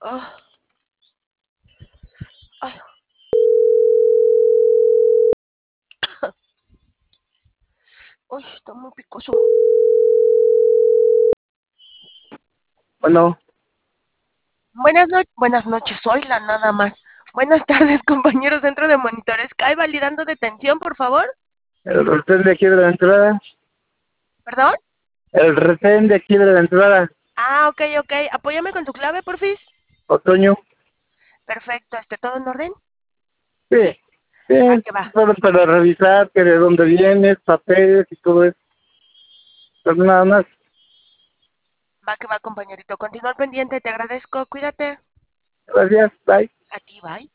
Ah, ay, uy, está muy picoso. Bueno, Buenas noches, soy la nada más. Buenas tardes, compañeros centro de monitores. ¿Cae validando detención, por favor? el retén de aquí de la entrada. ¿Perdón? El retén de aquí de la entrada. Ah, ok. Apóyame con tu clave, porfis. Otoño. Perfecto, ¿todo en orden? Sí, sí, Va que va. solo para revisar que de dónde vienes, papeles y todo eso. Pero nada más. Va que va, compañerito. Continúa al pendiente, te agradezco. Cuídate. Gracias, bye. A ti, bye.